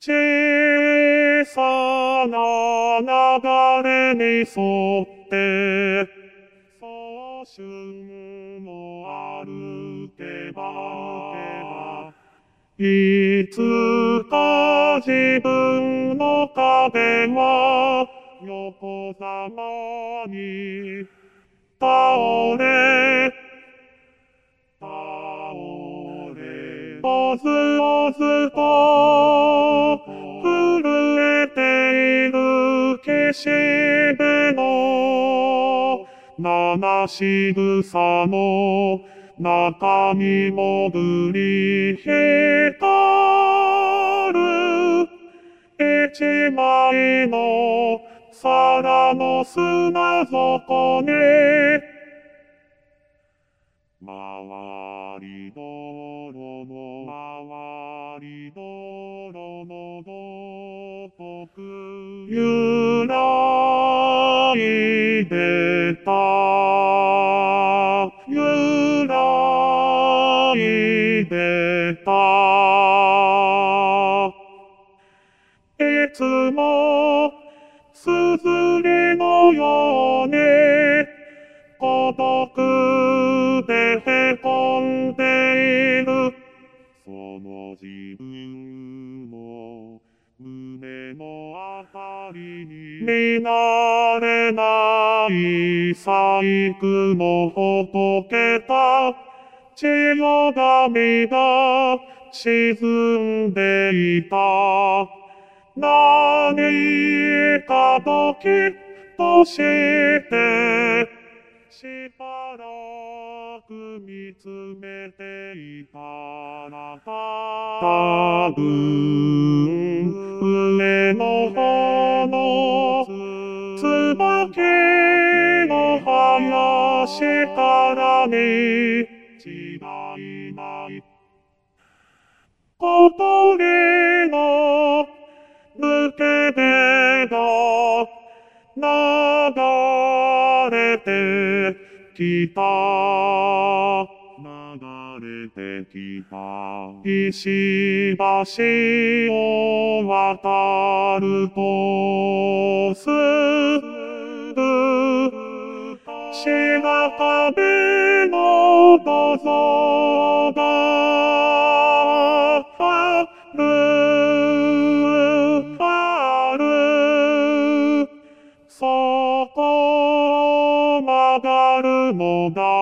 小さな流れに沿って、早春も歩けば、いつか自分の壁は横ざまに倒れ、おずおずと震えている消し部の七しぐさの中に潜り浸る一枚の皿の砂底に回り泥のごとく揺らいでた揺らいでたいつもすずりのように孤独でへこんでいるその自分の胸のあたりに見慣れない細工のほどけた千代紙が沈んでいた何かドキッとしてしばらく見つめていたら多分上の方の椿の林からに違いない小鳥の抜け毛が流れてきた流れてきた石橋を渡るとすぐ白壁の土蔵があるそこを曲がるのだ